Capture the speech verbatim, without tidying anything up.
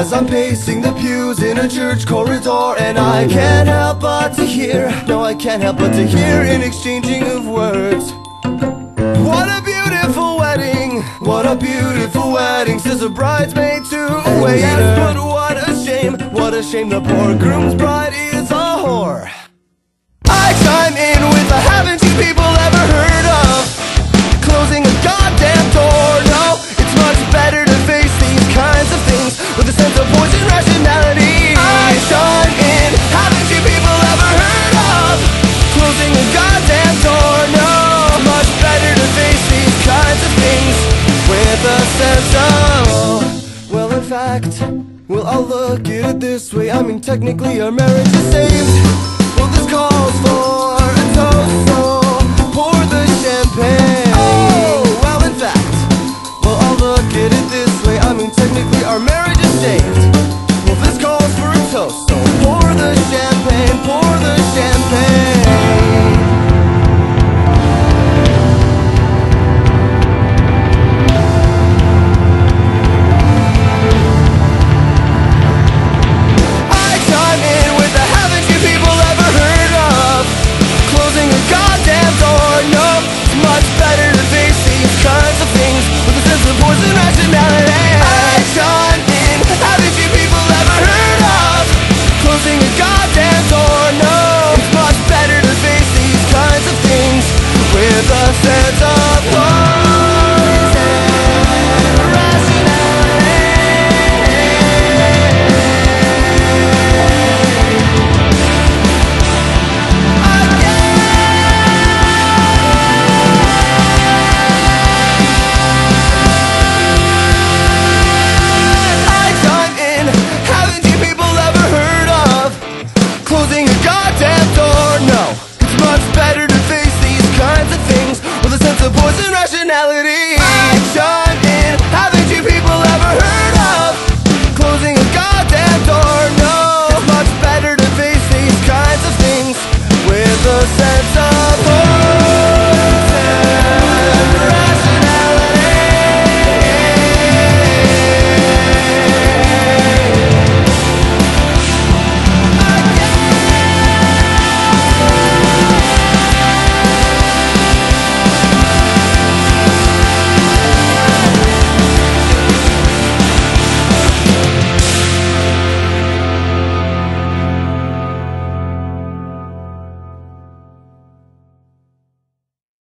as I'm pacing the pews in a church corridor. And I can't help but to hear, no I can't help but to hear an exchanging of words. What a beautiful wedding, what a beautiful wedding, says a bridesmaid to a waiter. Yes, but what a shame, what a shame the poor groom's bride is a whore. I chime in with a haven't you people ever heard of closing a goddamn door? No, it's much better to face these kinds of things with a sense of poise and rationality. I chime in, haven't you people ever heard of closing a goddamn door? No, much better to face these kinds of things with a sense of, well in fact, well I'll look at it this way, I mean technically our marriage is saved. Well this calls for a toast for